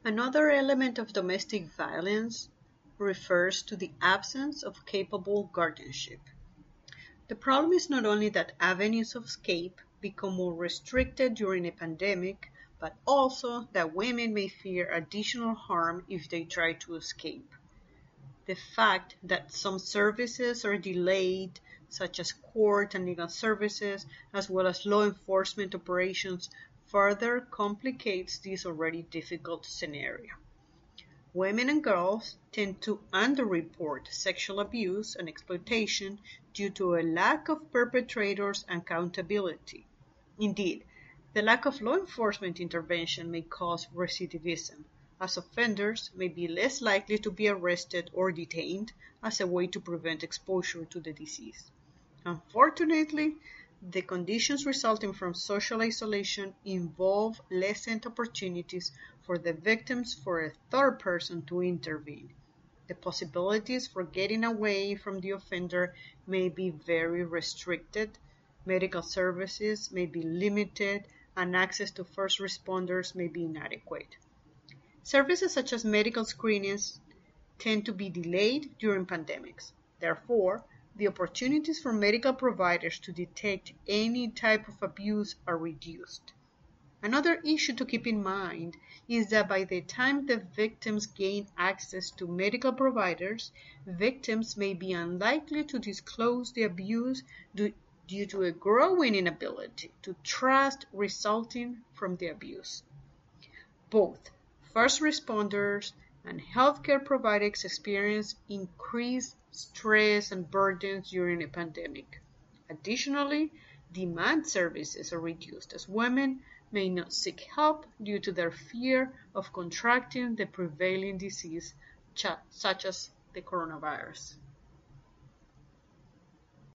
Another element of domestic violence refers to the absence of capable guardianship. The problem is not only that avenues of escape become more restricted during a pandemic, but also that women may fear additional harm if they try to escape. The fact that some services are delayed, such as court and legal services, as well as law enforcement operations, further complicates this already difficult scenario. Women and girls tend to underreport sexual abuse and exploitation due to a lack of perpetrators and accountability. Indeed, the lack of law enforcement intervention may cause recidivism, as offenders may be less likely to be arrested or detained as a way to prevent exposure to the disease. Unfortunately, the conditions resulting from social isolation involve lessened opportunities for the victims for a third person to intervene. The possibilities for getting away from the offender may be very restricted, medical services may be limited, and access to first responders may be inadequate. Services such as medical screenings tend to be delayed during pandemics. Therefore, the opportunities for medical providers to detect any type of abuse are reduced. Another issue to keep in mind is that by the time the victims gain access to medical providers, victims may be unlikely to disclose the abuse due to a growing inability to trust resulting from the abuse. Both first responders and healthcare providers experience increased stress and burdens during a pandemic. Additionally, demand services are reduced as women may not seek help due to their fear of contracting the prevailing disease such as the coronavirus.